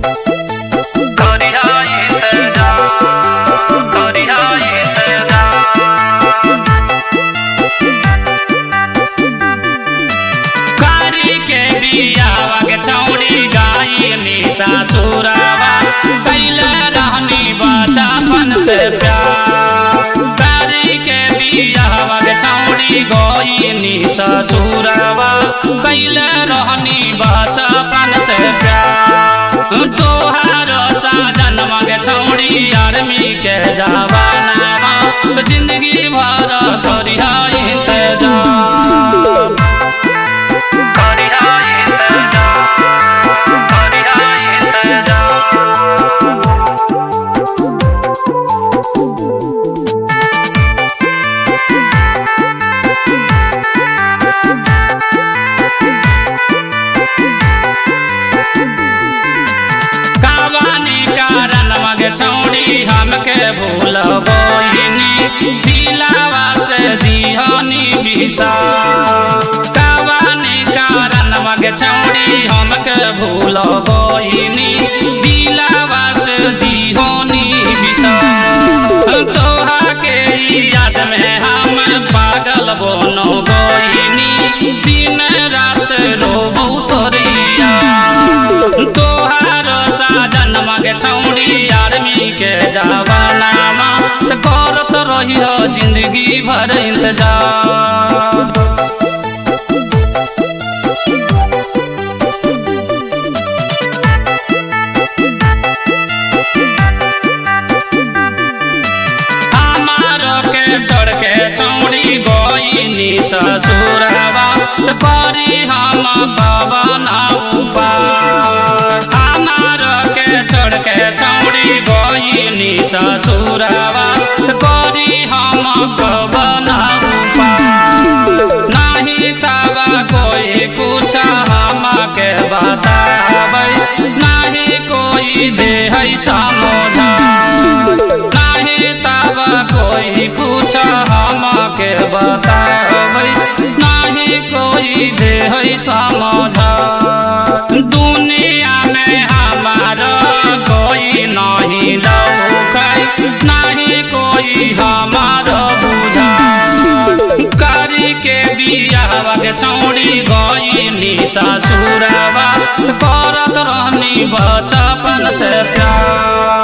ससुरावा कैले रहनी बचपन से प्यार करी के बियाहवा के छौड़ी गईनी ससुरावा कैले रहनी बचपन से प्यार तोहार साजनवा के छौड़ी आर्मी के जवानावा जिंदगी भर करिहा इंतजार छौड़ी हमके भूल गईनी दिलावा से दिहनी बिसा कवानी कारण मगे छौड़ी हमके भूल गईनी दिलावा से दिहनी बिसा तोहा के याद में हम पागल बनो गईनी दिन रात रोबौ तोरिया तोहार साजन मगे छौड़ी आर्मी के जवानामा से करत रही हो जिंदगी भर इंतजार छोड़ के छौड़ी गईनी ससुरवा से करी हम कवना उपाय हमार के छोड़ के छौड़ी गईनी ससुरवा से करी हम कवना उपाय नहीं तबा कोई कुछ हमके बताबै नहीं कोई दे है समझा कोई कुछ हमके बताबै नहीं कोई दे है समझा दुनिया में हमारा कोई नहीं लौकै नहीं कोई हमारा बुझा करी के बियाहवा के छौड़ी गईनी ससुरवा करत रहनी बचपन से प्यार।